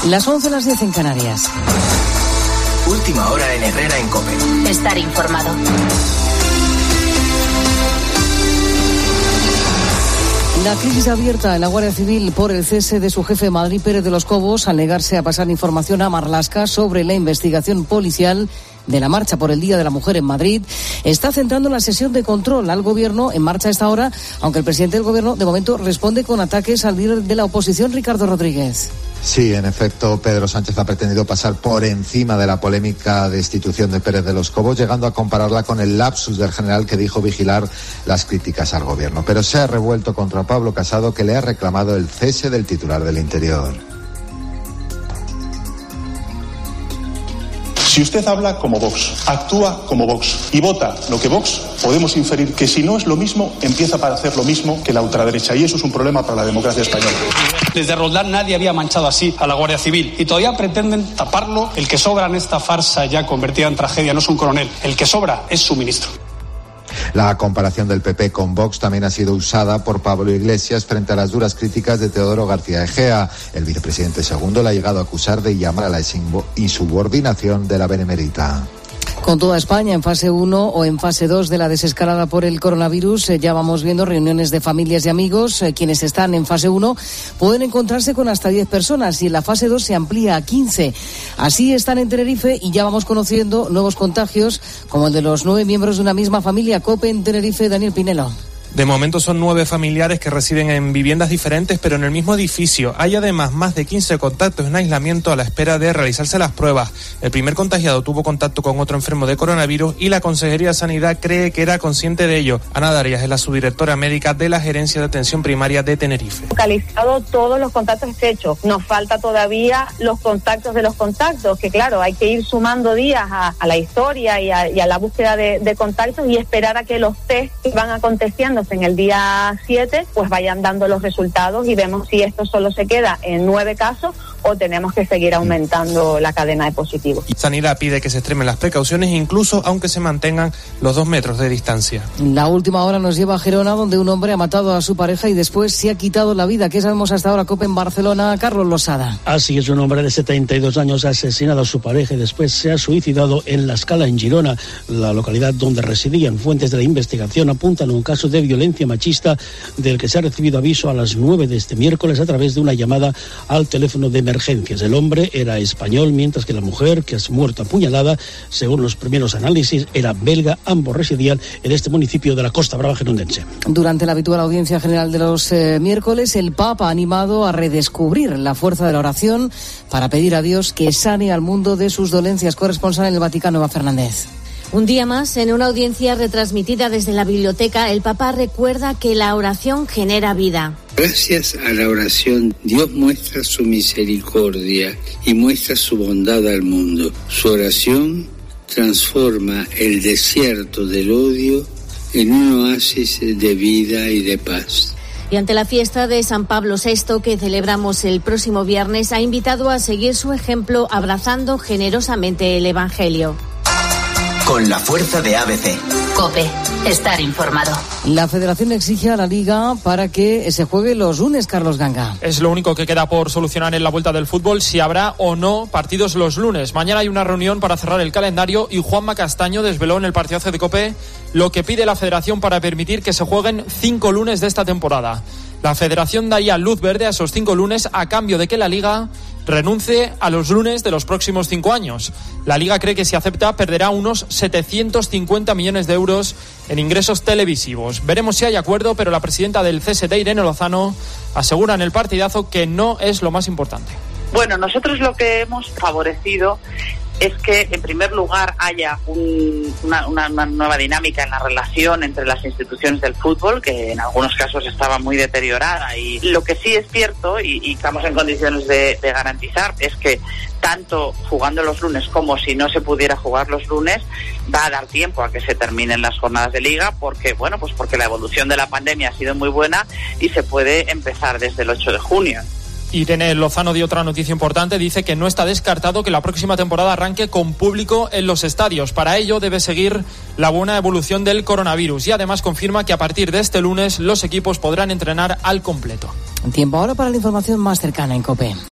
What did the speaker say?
Las 11, las 10 en Canarias. Última hora en Herrera en COPE. Estar informado. La crisis abierta en la Guardia Civil por el cese de su jefe Madrid, Pérez de los Cobos, al negarse a pasar información a Marlaska sobre la investigación policial de la marcha por el Día de la Mujer en Madrid, está centrando la sesión de control al Gobierno en marcha a esta hora, aunque el presidente del Gobierno de momento responde con ataques al líder de la oposición, Ricardo Rodríguez. Sí, en efecto, Pedro Sánchez ha pretendido pasar por encima de la polémica destitución de Pérez de los Cobos, llegando a compararla con el lapsus del general que dijo vigilar las críticas al Gobierno. Pero se ha revuelto contra Pablo Casado, que le ha reclamado el cese del titular del Interior. Si usted habla como Vox, actúa como Vox y vota lo que Vox, podemos inferir que si no es lo mismo, empieza para hacer lo mismo que la ultraderecha, y eso es un problema para la democracia española. Desde Roldán nadie había manchado así a la Guardia Civil y todavía pretenden taparlo. El que sobra en esta farsa ya convertida en tragedia no es un coronel, el que sobra es su ministro. La comparación del PP con Vox también ha sido usada por Pablo Iglesias frente a las duras críticas de Teodoro García Egea. El vicepresidente segundo le ha llegado a acusar de llamar a la insubordinación de la Benemérita. Con toda España en fase 1 o en fase 2 de la desescalada por el coronavirus, ya vamos viendo reuniones de familias y amigos. Quienes están en fase 1 pueden encontrarse con hasta 10 personas y en la fase 2 se amplía a 15. Así están en Tenerife y ya vamos conociendo nuevos contagios, como el de los 9 miembros de una misma familia. COPE en Tenerife, Daniel Pinelo. De momento son 9 familiares que residen en viviendas diferentes, pero en el mismo edificio. Hay además más de 15 contactos en aislamiento a la espera de realizarse las pruebas. El primer contagiado tuvo contacto con otro enfermo de coronavirus y la Consejería de Sanidad cree que era consciente de ello. Ana Darias es la subdirectora médica de la Gerencia de Atención Primaria de Tenerife. Localizado todos los contactos hechos. Nos falta todavía los contactos de los contactos, que claro, hay que ir sumando días a la historia y a la búsqueda de contactos y esperar a que los test que van aconteciendo en el día 7 pues vayan dando los resultados y vemos si esto solo se queda en 9 casos o tenemos que seguir aumentando la cadena de positivos. Sanidad pide que se extremen las precauciones incluso aunque se mantengan los 2 metros de distancia. La última hora nos lleva a Gerona, donde un hombre ha matado a su pareja y después se ha quitado la vida. ¿Qué sabemos hasta ahora, COPE en Barcelona? Carlos Losada. Así es, un hombre de 72 años ha asesinado a su pareja y después se ha suicidado en La Scala, en Girona, la localidad donde residían. Fuentes de la investigación apuntan a un caso de violencia machista del que se ha recibido aviso a las 9 de este miércoles a través de una llamada al teléfono de emergencias. El hombre era español, mientras que la mujer, que ha muerto apuñalada, según los primeros análisis, era belga. Ambos residían en este municipio de la Costa Brava gerundense. Durante la habitual audiencia general de los miércoles, el Papa ha animado a redescubrir la fuerza de la oración para pedir a Dios que sane al mundo de sus dolencias. Corresponsal en el Vaticano, Eva Fernández. Un día más, en una audiencia retransmitida desde la biblioteca, el Papa recuerda que la oración genera vida. Gracias a la oración, Dios muestra su misericordia y muestra su bondad al mundo. Su oración transforma el desierto del odio en un oasis de vida y de paz. Y ante la fiesta de San Pablo VI, que celebramos el próximo viernes, ha invitado a seguir su ejemplo abrazando generosamente el Evangelio. Con la fuerza de ABC. COPE. Estar informado. La Federación exige a la Liga para que se juegue los lunes, Carlos Ganga. Es lo único que queda por solucionar en la vuelta del fútbol, si habrá o no partidos los lunes. Mañana hay una reunión para cerrar el calendario y Juanma Castaño desveló en el partidazo de COPE lo que pide la Federación para permitir que se jueguen 5 lunes de esta temporada. La Federación daría luz verde a esos 5 lunes a cambio de que la Liga renuncie a los lunes de los próximos 5 años. La Liga cree que si acepta perderá unos 750 millones de euros en ingresos televisivos. Veremos si hay acuerdo, pero la presidenta del CSD, Irene Lozano, asegura en el partidazo que no es lo más importante. Bueno, nosotros lo que hemos favorecido es que, en primer lugar, haya una nueva dinámica en la relación entre las instituciones del fútbol, que en algunos casos estaba muy deteriorada. Y lo que sí es cierto, y estamos en condiciones de garantizar, es que tanto jugando los lunes como si no se pudiera jugar los lunes, va a dar tiempo a que se terminen las jornadas de liga, porque la evolución de la pandemia ha sido muy buena y se puede empezar desde el 8 de junio. Irene Lozano dio otra noticia importante, dice que no está descartado que la próxima temporada arranque con público en los estadios. Para ello debe seguir la buena evolución del coronavirus y además confirma que a partir de este lunes los equipos podrán entrenar al completo. Tiempo ahora para la información más cercana en COPE.